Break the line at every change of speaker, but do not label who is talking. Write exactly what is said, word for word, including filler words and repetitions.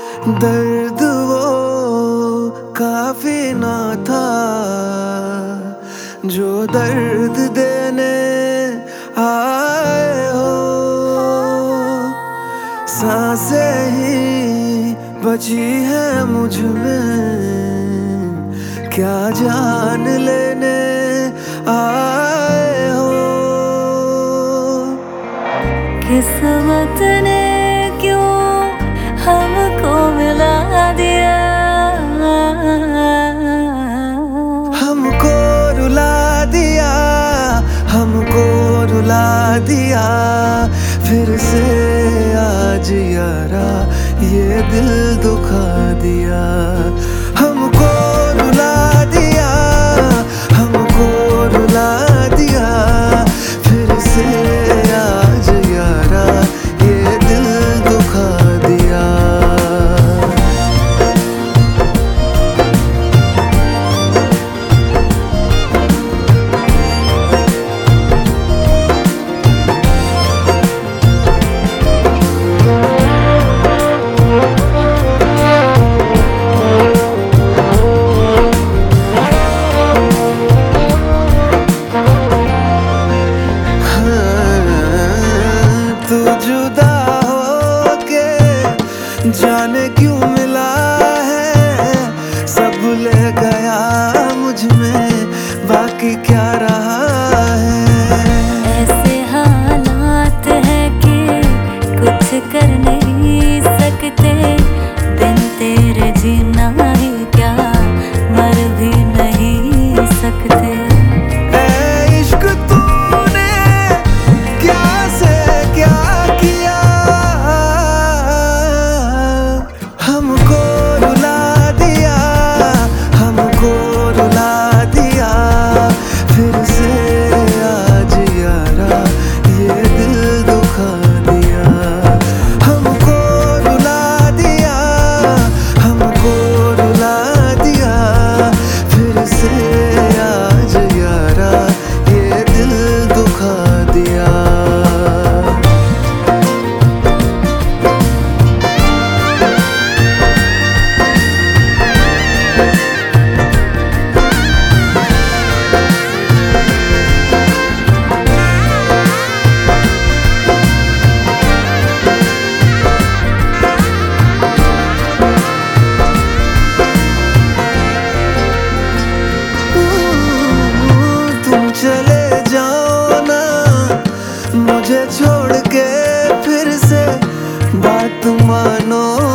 दर्द वो काफी ना था जो दर्द देने आए हो। सांसें ही बची है मुझ में, क्या जान लेने आए हो।
किस्मत ने क्यों हमको मिला दिया,
हमको रुला दिया, हमको रुला दिया फिर से आज यारा ये दिल दुखा दिया। हमको रुला दिया, हमको रुला दिया फिर से आज यारा ये दिल दुखा दिया। जुदा होके जाने क्यों मिला है, सब ले गया मुझ में बाकी क्या रहा है।
ऐसे हालात है कि कुछ कर नहीं सकते, बिन तेरे जीना ही क्या मर भी नहीं सकते। चले जाओ ना मुझे छोड़ के फिर से, बात मानो